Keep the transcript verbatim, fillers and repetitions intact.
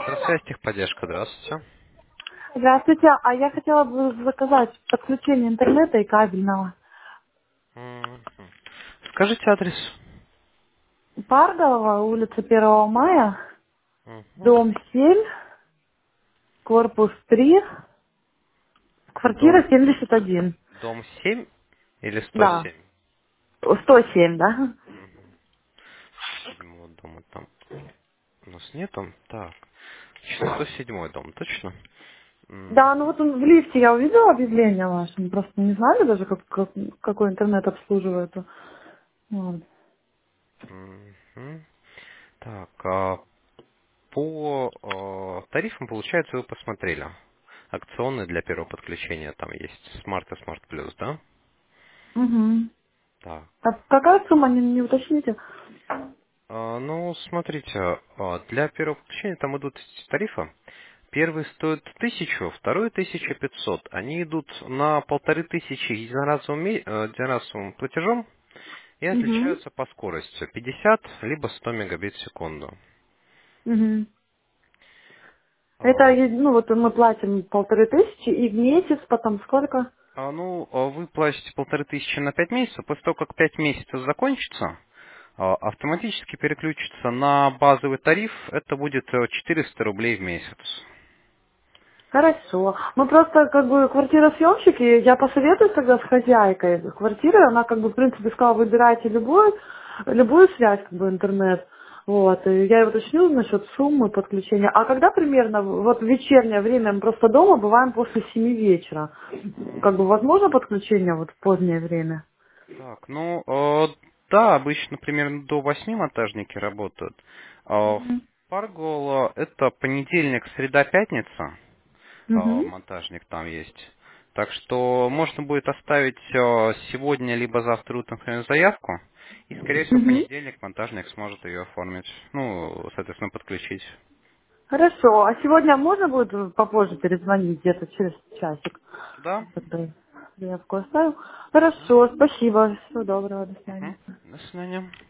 Электросвязь, техподдержка, здравствуйте. Здравствуйте, а я хотела бы заказать подключение интернета и кабельного. Мгм. Скажите адрес. Парголова, улица Первого мая, Мгм. дом семь, корпус три, Дом, квартира семьдесят один. дом семь или сто Да, семь? сто семь, да? Мгм. Седьмой дом там у нас нету. Так, сто седьмой дом, точно? М, Да, ну вот он в лифте я увидела объявление ваше, мы просто не знали даже, как, как- какой интернет обслуживает. Вот. мгм. Так, а по э, тарифам, получается, вы посмотрели. Акционные для первого подключения там есть Smart и Smart Plus, да? Мгм. Так. А какая сумма, не, не уточните? А, ну, смотрите, а, для первого подключения там идут тарифы. Первый стоит тысячу, второй тысяча пятьсот. Они идут на полторы тысячи единоразовым, ме- э, единоразовым платежом и Угу. отличаются по скорости пятьдесят либо сто мегабит в секунду. Угу. Это, А, е- ну вот мы платим полторы тысячи, и в месяц потом сколько? а, ну, а вы платите полторы тысячи на пять месяцев. После того, как пять месяцев закончится, а, автоматически переключится на базовый тариф. Это будет э, четыреста рублей в месяц. Хорошо. Мы просто как бы квартиросъемщики, я посоветуюсь тогда с хозяйкой квартиры, она как бы в принципе сказала, выбирайте любую, любую связь, как бы интернет. Вот, и я уточню насчет суммы подключения. А когда примерно, вот в вечернее время, мы просто дома бываем после семи вечера. Как бы возможно подключение вот в позднее время? Так, ну, э, да, обычно примерно до восьми монтажники работают. А в Паргола это понедельник, среда, пятница. а, Угу. Монтажник там есть. Так что можно будет оставить э, сегодня либо завтра утром, например, заявку. И, скорее всего, в Угу. понедельник монтажник сможет ее оформить. Ну, соответственно, подключить. Хорошо. А сегодня можно будет попозже перезвонить, где-то через часик? Да. Тогда заявку оставим. Хорошо, спасибо. Всего доброго, до свидания. Мгм. До свидания.